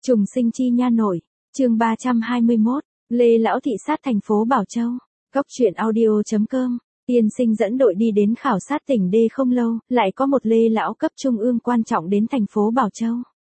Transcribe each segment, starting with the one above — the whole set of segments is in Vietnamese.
Trùng sinh chi nha nội, chương 321, Lê Lão thị sát thành phố Bảo Châu. Góc truyện audio.com, tiên sinh dẫn đội đi đến khảo sát tỉnh D không lâu, lại có một Lê Lão cấp trung ương quan trọng đến thành phố Bảo Châu.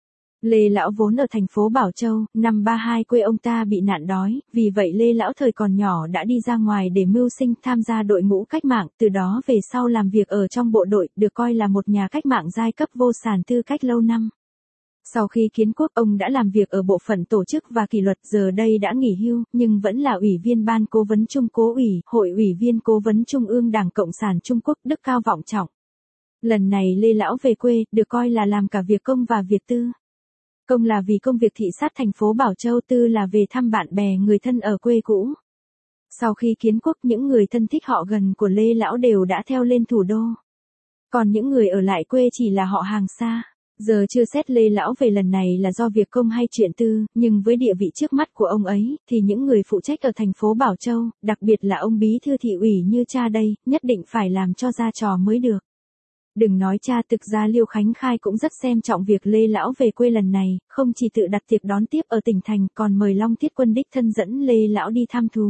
Lê Lão vốn ở thành phố Bảo Châu, năm 32 quê ông ta bị nạn đói, vì vậy Lê Lão thời còn nhỏ đã đi ra ngoài để mưu sinh, tham gia đội ngũ cách mạng, từ đó về sau làm việc ở trong bộ đội, được coi là một nhà cách mạng giai cấp vô sản tư cách lâu năm. Sau khi kiến quốc, ông đã làm việc ở bộ phận tổ chức và kỷ luật, giờ đây đã nghỉ hưu, nhưng vẫn là ủy viên ban cố vấn Trung Cố ủy, Hội ủy viên cố vấn Trung ương Đảng Cộng sản Trung Quốc, đức cao vọng trọng. Lần này Lê Lão về quê, được coi là làm cả việc công và việc tư. Công là vì công việc thị sát thành phố Bảo Châu, tư là về thăm bạn bè người thân ở quê cũ. Sau khi kiến quốc, những người thân thích họ gần của Lê Lão đều đã theo lên thủ đô. Còn những người ở lại quê chỉ là họ hàng xa. Giờ chưa xét Lê Lão về lần này là do việc công hay chuyện tư, nhưng với địa vị trước mắt của ông ấy, thì những người phụ trách ở thành phố Bảo Châu, đặc biệt là ông bí thư thị ủy như cha đây, nhất định phải làm cho ra trò mới được. Đừng nói cha, thực ra Liêu Khánh Khai cũng rất xem trọng việc Lê Lão về quê lần này, không chỉ tự đặt tiệc đón tiếp ở tỉnh thành, còn mời Long Thiết Quân đích thân dẫn Lê Lão đi thăm thú.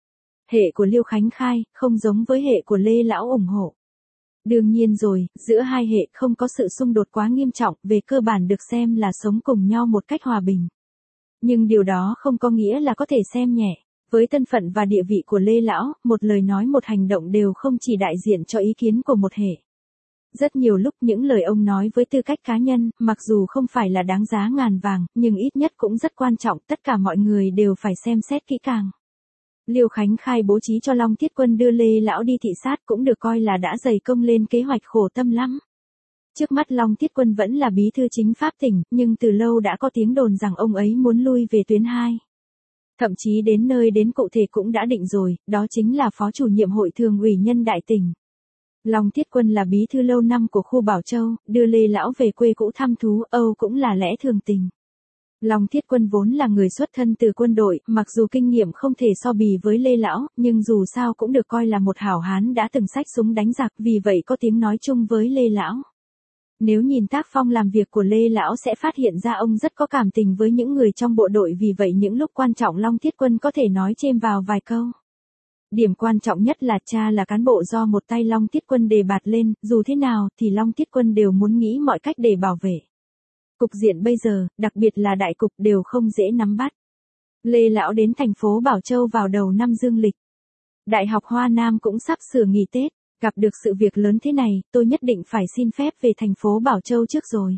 Hệ của Liêu Khánh Khai, không giống với hệ của Lê Lão ủng hộ. Đương nhiên rồi, giữa hai hệ không có sự xung đột quá nghiêm trọng, về cơ bản được xem là sống cùng nhau một cách hòa bình. Nhưng điều đó không có nghĩa là có thể xem nhẹ. Với thân phận và địa vị của Lê Lão, một lời nói một hành động đều không chỉ đại diện cho ý kiến của một hệ. Rất nhiều lúc những lời ông nói với tư cách cá nhân, mặc dù không phải là đáng giá ngàn vàng, nhưng ít nhất cũng rất quan trọng, tất cả mọi người đều phải xem xét kỹ càng. Liêu Khánh Khai bố trí cho Long Thiết Quân đưa Lê Lão đi thị sát cũng được coi là đã dày công lên kế hoạch, khổ tâm lắm. Trước mắt Long Thiết Quân vẫn là bí thư chính pháp tỉnh, nhưng từ lâu đã có tiếng đồn rằng ông ấy muốn lui về tuyến 2. Thậm chí đến nơi đến cụ thể cũng đã định rồi, đó chính là phó chủ nhiệm hội thường ủy nhân đại tỉnh. Long Thiết Quân là bí thư lâu năm của khu Bảo Châu, đưa Lê Lão về quê cũ thăm thú, Âu cũng là lẽ thường tình. Long Thiết Quân vốn là người xuất thân từ quân đội, mặc dù kinh nghiệm không thể so bì với Lê Lão, nhưng dù sao cũng được coi là một hảo hán đã từng xách súng đánh giặc, vì vậy có tiếng nói chung với Lê Lão. Nếu nhìn tác phong làm việc của Lê Lão sẽ phát hiện ra ông rất có cảm tình với những người trong bộ đội, vì vậy những lúc quan trọng Long Thiết Quân có thể nói chêm vào vài câu. Điểm quan trọng nhất là cha là cán bộ do một tay Long Thiết Quân đề bạt lên, dù thế nào thì Long Thiết Quân đều muốn nghĩ mọi cách để bảo vệ. Cục diện bây giờ, đặc biệt là đại cục, đều không dễ nắm bắt. Lê Lão đến thành phố Bảo Châu vào đầu năm dương lịch. Đại học Hoa Nam cũng sắp sửa nghỉ Tết, gặp được sự việc lớn thế này, tôi nhất định phải xin phép về thành phố Bảo Châu trước rồi.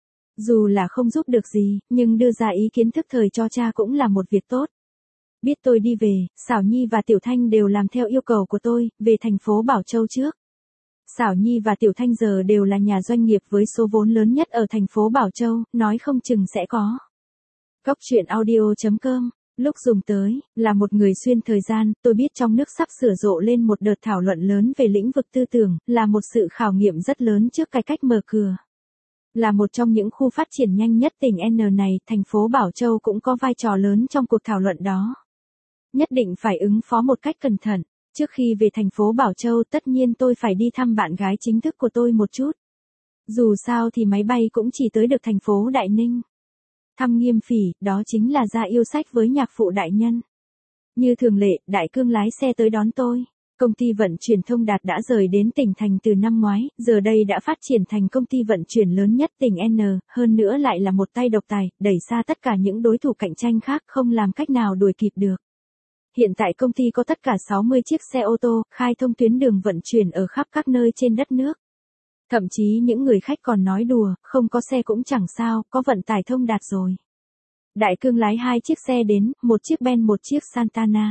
Dù là không giúp được gì, nhưng đưa ra ý kiến thức thời cho cha cũng là một việc tốt. Biết tôi đi về, Xảo Nhi và Tiểu Thanh đều làm theo yêu cầu của tôi, về thành phố Bảo Châu trước. Xảo Nhi và Tiểu Thanh giờ đều là nhà doanh nghiệp với số vốn lớn nhất ở thành phố Bảo Châu, nói không chừng sẽ có. Góc truyện audio.com, lúc dùng tới, là một người xuyên thời gian, tôi biết trong nước sắp sửa rộ lên một đợt thảo luận lớn về lĩnh vực tư tưởng, là một sự khảo nghiệm rất lớn trước cải cách mở cửa. Là một trong những khu phát triển nhanh nhất tỉnh N này, thành phố Bảo Châu cũng có vai trò lớn trong cuộc thảo luận đó. Nhất định phải ứng phó một cách cẩn thận. Trước khi về thành phố Bảo Châu, tất nhiên tôi phải đi thăm bạn gái chính thức của tôi một chút. Dù sao thì máy bay cũng chỉ tới được thành phố Đại Ninh. Thăm Nghiêm Phỉ, đó chính là ra yêu sách với nhạc phụ đại nhân. Như thường lệ, Đại Cương lái xe tới đón tôi. Công ty vận chuyển Thông Đạt đã rời đến tỉnh thành từ năm ngoái, giờ đây đã phát triển thành công ty vận chuyển lớn nhất tỉnh N, hơn nữa lại là một tay độc tài, đẩy xa tất cả những đối thủ cạnh tranh khác, không làm cách nào đuổi kịp được. Hiện tại công ty có tất cả 60 chiếc xe ô tô, khai thông tuyến đường vận chuyển ở khắp các nơi trên đất nước. Thậm chí những người khách còn nói đùa, không có xe cũng chẳng sao, có vận tải Thông Đạt rồi. Đại Cương lái 2 chiếc xe đến, một chiếc Ben một chiếc Santana.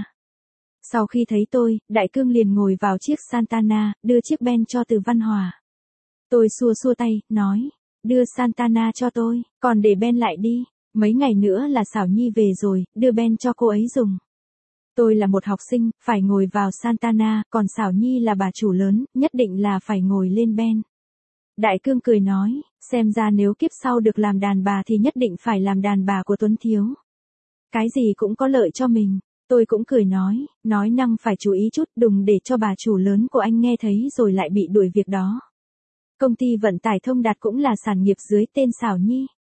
Sau khi thấy tôi, Đại Cương liền ngồi vào chiếc Santana, đưa chiếc Ben cho Từ Văn Hòa. Tôi xua xua tay, nói, đưa Santana cho tôi, còn để Ben lại đi, mấy ngày nữa là Xảo Nhi về rồi, đưa Ben cho cô ấy dùng. Tôi là một học sinh, phải ngồi vào Santana, còn Xảo Nhi là bà chủ lớn, nhất định là phải ngồi lên Ben. Đại Cương cười nói, xem ra nếu kiếp sau được làm đàn bà thì nhất định phải làm đàn bà của Tuấn Thiếu. Cái gì cũng có lợi cho mình. Tôi cũng cười nói năng phải chú ý chút, đừng để cho bà chủ lớn của anh nghe thấy rồi lại bị đuổi việc đó. Công ty vận tải Thông Đạt cũng là sản nghiệp dưới tên Xảo Nhi.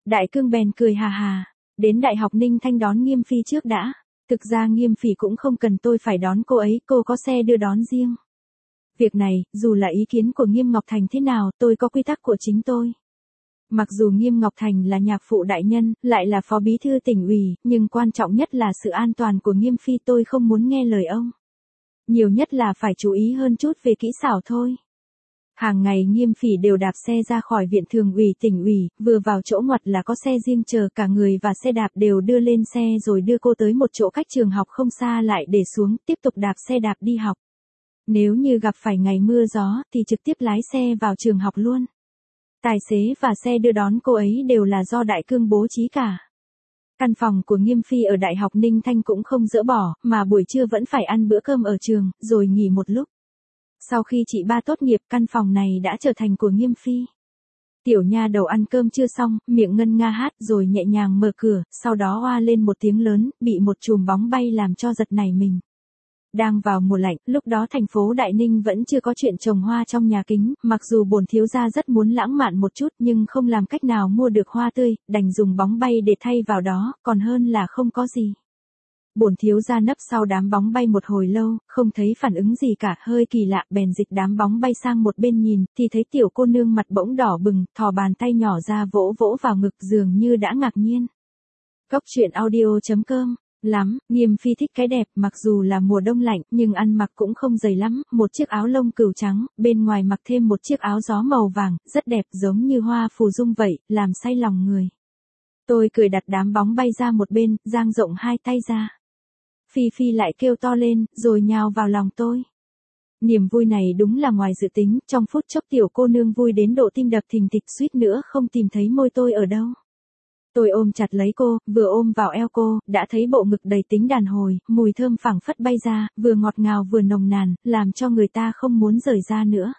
Đại cương bèn cười hà hà. Đến Đại học Ninh Thanh đón Nghiêm Phi trước đã. Thực ra Nghiêm Phỉ cũng không cần tôi phải đón cô ấy, cô có xe đưa đón riêng. Việc này, dù là ý kiến của Nghiêm Ngọc Thành thế nào, tôi có quy tắc của chính tôi. Mặc dù Nghiêm Ngọc Thành là nhạc phụ đại nhân, lại là phó bí thư tỉnh ủy, nhưng quan trọng nhất là sự an toàn của Nghiêm Phi, tôi không muốn nghe lời ông. Nhiều nhất là phải chú ý hơn chút về kỹ xảo thôi. Hàng ngày Nghiêm Phỉ đều đạp xe ra khỏi viện thường ủy tỉnh ủy, vừa vào chỗ ngoặt là có xe riêng chờ cả người và xe đạp đều đưa lên xe rồi đưa cô tới một chỗ cách trường học không xa lại để xuống, tiếp tục đạp xe đạp đi học. Nếu như gặp phải ngày mưa gió thì trực tiếp lái xe vào trường học luôn. Tài xế và xe đưa đón cô ấy đều là do Đại Cương bố trí cả. Căn phòng của Nghiêm Phi ở Đại học Ninh Thanh cũng không dỡ bỏ, mà buổi trưa vẫn phải ăn bữa cơm ở trường, rồi nghỉ một lúc. Sau khi chị ba tốt nghiệp, căn phòng này đã trở thành của Nghiêm Phi. Tiểu nha đầu ăn cơm chưa xong, miệng ngân nga hát rồi nhẹ nhàng mở cửa, sau đó oa lên một tiếng lớn, bị một chùm bóng bay làm cho giật nảy mình. Đang vào mùa lạnh, lúc đó thành phố Đại Ninh vẫn chưa có chuyện trồng hoa trong nhà kính, mặc dù bổn thiếu gia rất muốn lãng mạn một chút nhưng không làm cách nào mua được hoa tươi, đành dùng bóng bay để thay vào đó, còn hơn là không có gì. Bổn thiếu gia nấp sau đám bóng bay một hồi lâu, không thấy phản ứng gì cả, hơi kỳ lạ, bèn dịch đám bóng bay sang một bên nhìn, thì thấy tiểu cô nương mặt bỗng đỏ bừng, thò bàn tay nhỏ ra vỗ vỗ vào ngực dường như đã ngạc nhiên. Cốc truyện audio.com lắm, Nghiêm Phi thích cái đẹp, mặc dù là mùa đông lạnh, nhưng ăn mặc cũng không dày lắm, một chiếc áo lông cừu trắng, bên ngoài mặc thêm một chiếc áo gió màu vàng, rất đẹp giống như hoa phù dung vậy, làm say lòng người. Tôi cười đặt đám bóng bay ra một bên, dang rộng hai tay ra. Phi Phi lại kêu to lên, rồi nhào vào lòng tôi. Niềm vui này đúng là ngoài dự tính, trong phút chốc tiểu cô nương vui đến độ tim đập thình thịch, suýt nữa không tìm thấy môi tôi ở đâu. Tôi ôm chặt lấy cô, vừa ôm vào eo cô, đã thấy bộ ngực đầy tính đàn hồi, mùi thơm phảng phất bay ra, vừa ngọt ngào vừa nồng nàn, làm cho người ta không muốn rời ra nữa.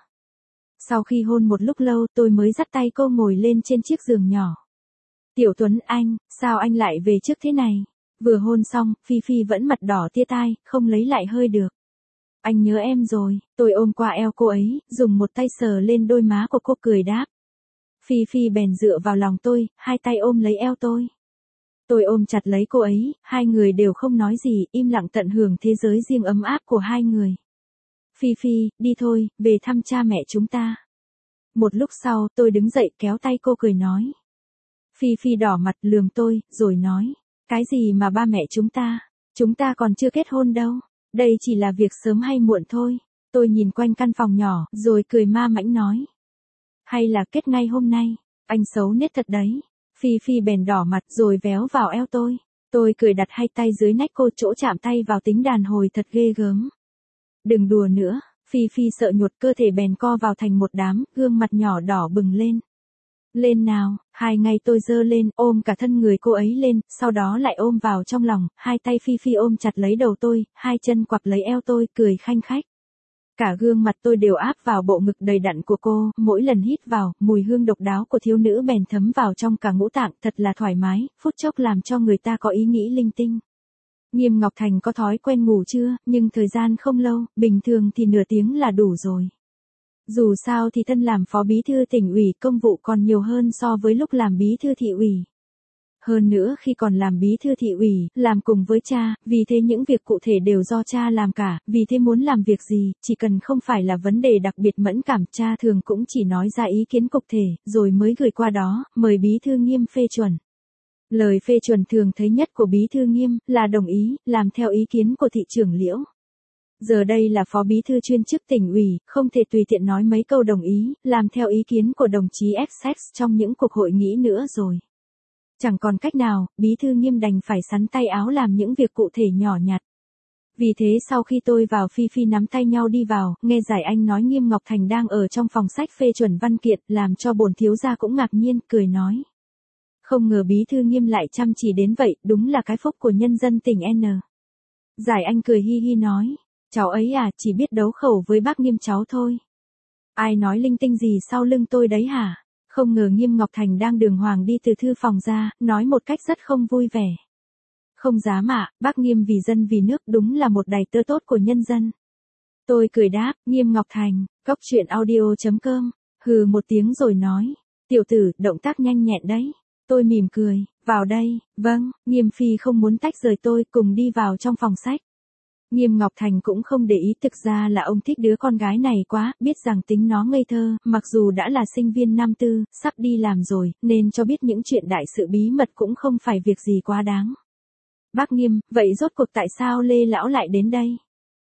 Sau khi hôn một lúc lâu, tôi mới dắt tay cô ngồi lên trên chiếc giường nhỏ. Tiểu Tuấn anh, sao anh lại về trước thế này? Vừa hôn xong, Phi Phi vẫn mặt đỏ tia tai, không lấy lại hơi được. Anh nhớ em rồi, tôi ôm qua eo cô ấy, dùng một tay sờ lên đôi má của cô cười đáp. Phi Phi bèn dựa vào lòng tôi, hai tay ôm lấy eo tôi. Tôi ôm chặt lấy cô ấy, hai người đều không nói gì, im lặng tận hưởng thế giới riêng ấm áp của hai người. Phi Phi, đi thôi, về thăm cha mẹ chúng ta. Một lúc sau, tôi đứng dậy kéo tay cô cười nói. Phi Phi đỏ mặt lườm tôi, rồi nói. Cái gì mà ba mẹ chúng ta còn chưa kết hôn đâu, đây chỉ là việc sớm hay muộn thôi. Tôi nhìn quanh căn phòng nhỏ, rồi cười ma mãnh nói. Hay là kết ngay hôm nay, anh xấu nết thật đấy. Phi Phi bèn đỏ mặt rồi véo vào eo tôi. Tôi cười đặt hai tay dưới nách cô, chỗ chạm tay vào tính đàn hồi thật ghê gớm. Đừng đùa nữa, Phi Phi sợ nhột, cơ thể bèn co vào thành một đám, gương mặt nhỏ đỏ bừng lên. Lên nào, hai ngày tôi giơ lên, ôm cả thân người cô ấy lên, sau đó lại ôm vào trong lòng, hai tay Phi Phi ôm chặt lấy đầu tôi, hai chân quặp lấy eo tôi, cười khanh khách. Cả gương mặt tôi đều áp vào bộ ngực đầy đặn của cô, mỗi lần hít vào, mùi hương độc đáo của thiếu nữ bèn thấm vào trong cả ngũ tạng, thật là thoải mái, phút chốc làm cho người ta có ý nghĩ linh tinh. Nghiêm Ngọc Thành có thói quen ngủ trưa, nhưng thời gian không lâu, bình thường thì nửa tiếng là đủ rồi. Dù sao thì thân làm phó bí thư tỉnh ủy, công vụ còn nhiều hơn so với lúc làm bí thư thị ủy. Hơn nữa khi còn làm bí thư thị ủy, làm cùng với cha, vì thế những việc cụ thể đều do cha làm cả, vì thế muốn làm việc gì, chỉ cần không phải là vấn đề đặc biệt mẫn cảm, cha thường cũng chỉ nói ra ý kiến cụ thể, rồi mới gửi qua đó, mời bí thư Nghiêm phê chuẩn. Lời phê chuẩn thường thấy nhất của bí thư Nghiêm, là đồng ý, làm theo ý kiến của thị trưởng Liễu. Giờ đây là phó bí thư chuyên chức tỉnh ủy, không thể tùy tiện nói mấy câu đồng ý, làm theo ý kiến của đồng chí Essex trong những cuộc hội nghị nữa rồi. Chẳng còn cách nào, bí thư Nghiêm đành phải sắn tay áo làm những việc cụ thể nhỏ nhặt. Vì thế sau khi tôi vào, Phi Phi nắm tay nhau đi vào, nghe giải anh nói Nghiêm Ngọc Thành đang ở trong phòng sách phê chuẩn văn kiện, làm cho bổn thiếu gia cũng ngạc nhiên, cười nói. Không ngờ bí thư Nghiêm lại chăm chỉ đến vậy, đúng là cái phúc của nhân dân tỉnh N. Giải anh cười hi hi nói. Cháu ấy à, chỉ biết đấu khẩu với bác Nghiêm cháu thôi. Ai nói linh tinh gì sau lưng tôi đấy hả? Không ngờ Nghiêm Ngọc Thành đang đường hoàng đi từ thư phòng ra, nói một cách rất không vui vẻ. Không dám ạ, bác Nghiêm vì dân vì nước, đúng là một đầy tớ tốt của nhân dân. Tôi cười đáp, Nghiêm Ngọc Thành, cốc truyện audio.com, hừ một tiếng rồi nói. Tiểu tử, động tác nhanh nhẹn đấy. Tôi mỉm cười, vào đây, vâng, Nghiêm Phi không muốn tách rời tôi, cùng đi vào trong phòng sách. Nghiêm Ngọc Thành cũng không để ý, thực ra là ông thích đứa con gái này quá, biết rằng tính nó ngây thơ, mặc dù đã là sinh viên năm tư, sắp đi làm rồi, nên cho biết những chuyện đại sự bí mật cũng không phải việc gì quá đáng. Bác Nghiêm, vậy rốt cuộc tại sao Lê Lão lại đến đây?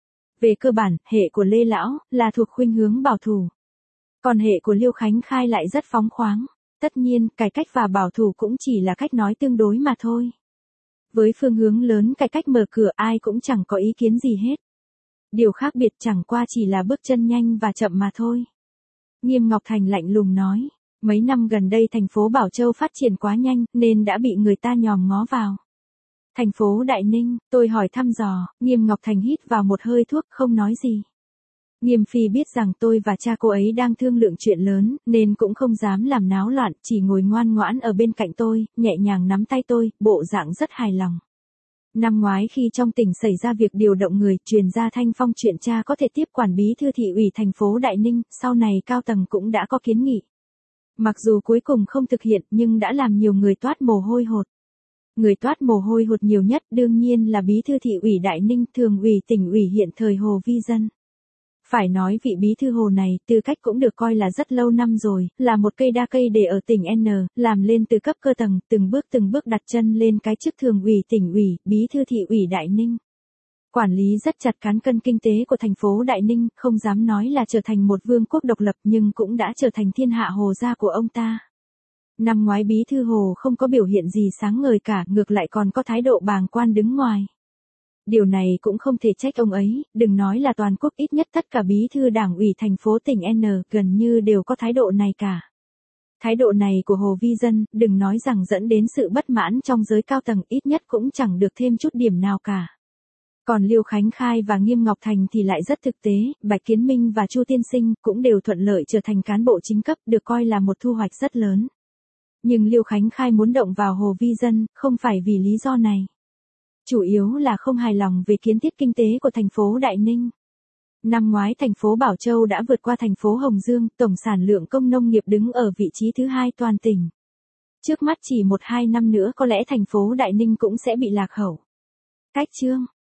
Về cơ bản, hệ của Lê Lão là thuộc khuynh hướng bảo thủ. Còn hệ của Liêu Khánh Khai lại rất phóng khoáng. Tất nhiên, cải cách và bảo thủ cũng chỉ là cách nói tương đối mà thôi. Với phương hướng lớn cải cách mở cửa ai cũng chẳng có ý kiến gì hết. Điều khác biệt chẳng qua chỉ là bước chân nhanh và chậm mà thôi. Nghiêm Ngọc Thành lạnh lùng nói, mấy năm gần đây thành phố Bảo Châu phát triển quá nhanh nên đã bị người ta nhòm ngó vào. Thành phố Đại Ninh, tôi hỏi thăm dò, Nghiêm Ngọc Thành hít vào một hơi thuốc không nói gì. Nghiêm Phi biết rằng tôi và cha cô ấy đang thương lượng chuyện lớn, nên cũng không dám làm náo loạn, chỉ ngồi ngoan ngoãn ở bên cạnh tôi, nhẹ nhàng nắm tay tôi, bộ dạng rất hài lòng. Năm ngoái khi trong tỉnh xảy ra việc điều động người, truyền ra thanh phong chuyện cha có thể tiếp quản bí thư thị ủy thành phố Đại Ninh, sau này cao tầng cũng đã có kiến nghị. Mặc dù cuối cùng không thực hiện nhưng đã làm nhiều người toát mồ hôi hột. Người toát mồ hôi hột nhiều nhất đương nhiên là bí thư thị ủy Đại Ninh, thường ủy tỉnh ủy hiện thời Hồ Vi Dân. Phải nói vị bí thư Hồ này, tư cách cũng được coi là rất lâu năm rồi, là một cây đa cây để ở tỉnh N, làm lên từ cấp cơ tầng, từng bước đặt chân lên cái chức thường ủy tỉnh ủy, bí thư thị ủy Đại Ninh. Quản lý rất chặt cán cân kinh tế của thành phố Đại Ninh, không dám nói là trở thành một vương quốc độc lập nhưng cũng đã trở thành thiên hạ Hồ gia của ông ta. Năm ngoái bí thư Hồ không có biểu hiện gì sáng ngời cả, ngược lại còn có thái độ bàng quan đứng ngoài. Điều này cũng không thể trách ông ấy, đừng nói là toàn quốc, ít nhất tất cả bí thư đảng ủy thành phố tỉnh N gần như đều có thái độ này cả. Thái độ này của Hồ Vi Dân, đừng nói rằng dẫn đến sự bất mãn trong giới cao tầng, ít nhất cũng chẳng được thêm chút điểm nào cả. Còn Liêu Khánh Khai và Nghiêm Ngọc Thành thì lại rất thực tế, Bạch Kiến Minh và Chu Tiên Sinh cũng đều thuận lợi trở thành cán bộ chính cấp, được coi là một thu hoạch rất lớn. Nhưng Liêu Khánh Khai muốn động vào Hồ Vi Dân, không phải vì lý do này. Chủ yếu là không hài lòng về kiến thiết kinh tế của thành phố Đại Ninh. Năm ngoái thành phố Bảo Châu đã vượt qua thành phố Hồng Dương, tổng sản lượng công nông nghiệp đứng ở vị trí thứ 2 toàn tỉnh. Trước mắt chỉ 1-2 năm nữa có lẽ thành phố Đại Ninh cũng sẽ bị lạc hậu. Cách chương